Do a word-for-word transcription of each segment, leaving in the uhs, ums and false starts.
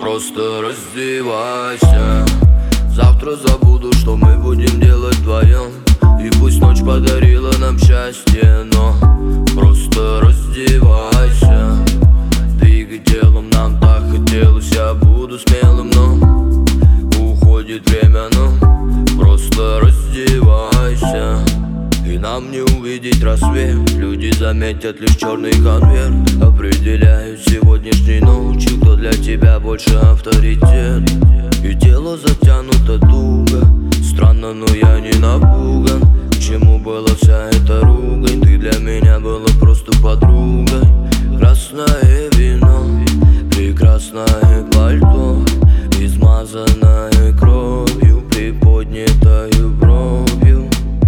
Просто раздевайся. Завтра забуду, что мы будем делать вдвоем. И пусть ночь подарила нам счастье, но просто раздевайся. Двигай телом, нам так хотелось. Я буду смелым, но уходит время, но просто раздевайся. И нам не увидеть рассвет. Люди заметят лишь черный конверт. Определяют сегодняшней ночью, кто для тебя больше авторитет. И тело затянуто туго. Странно, но я не напуган. К чему была вся эта ругань? Ты для меня была просто подругой. Красное вино, прекрасное пальто, измазанное кровью, приподнятою бровью.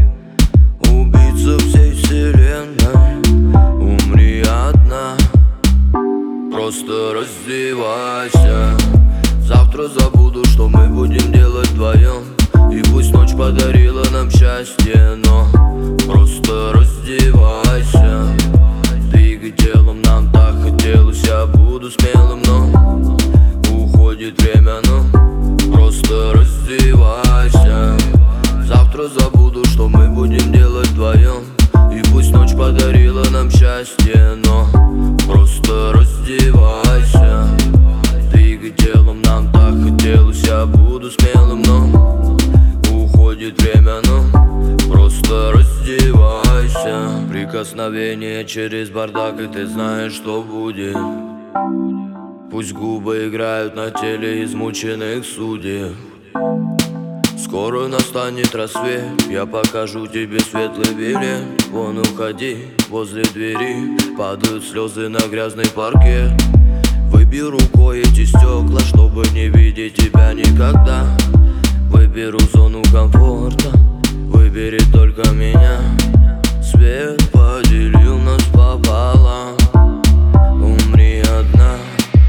Убийца всей вселенной, умри одна. Просто раздевайся. Завтра забуду, что мы будем делать вдвоем. И пусть ночь подарила нам счастье, но просто раздевайся. Двигай телом, нам так хотелось. Я буду смелым, но уходит время, но просто раздевайся. Завтра забуду, что мы будем делать вдвоем. И пусть ночь подарила нам счастье, но просто раздевайся. Двигай телом, нам так хотелось. Я буду смелым, но уходит время, но просто раздевайся. Прикосновение через бардак, и ты знаешь, что будет. Пусть губы играют на теле измученных судеб. Скоро настанет рассвет, я покажу тебе светлый билет. Вон уходи, возле двери падают слезы на грязный паркет. Выбей рукой эти стекла, чтобы не видеть тебя никогда. Выберу зону комфорта, выбери только меня. Свет поделил нас пополам, умри одна.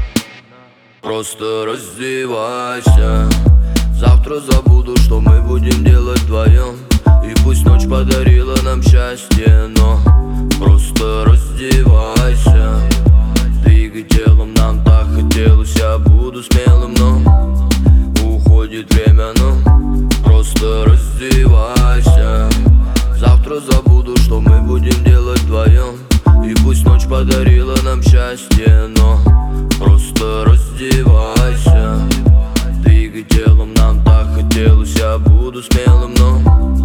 Просто раздевайся. Завтра забуду, что мы будем делать вдвоем. И пусть ночь подарила нам счастье, но просто раздевайся. Двигай телом, нам так хотелось. Я буду смелым, но уходит время, но просто раздевайся. Завтра забуду, что мы будем делать вдвоем. И пусть ночь подарила нам счастье, но просто раздевайся. Двигай телом, нам так хотелось. Я буду смелым, но